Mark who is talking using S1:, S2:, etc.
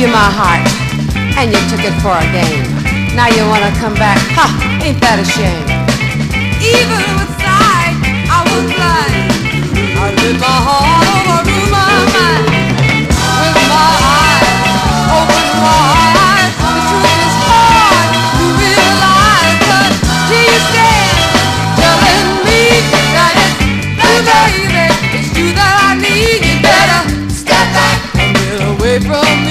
S1: you my heart, and you took it for a game. Now you wanna come back? Ha! Ain't that a shame? Even with sight, I was blind. I lit my heart over my mind. With my eyes open wide, the truth is hard to realize. But here you stand, telling me that it's you, baby, it's you that I need. You better step back and get away from me.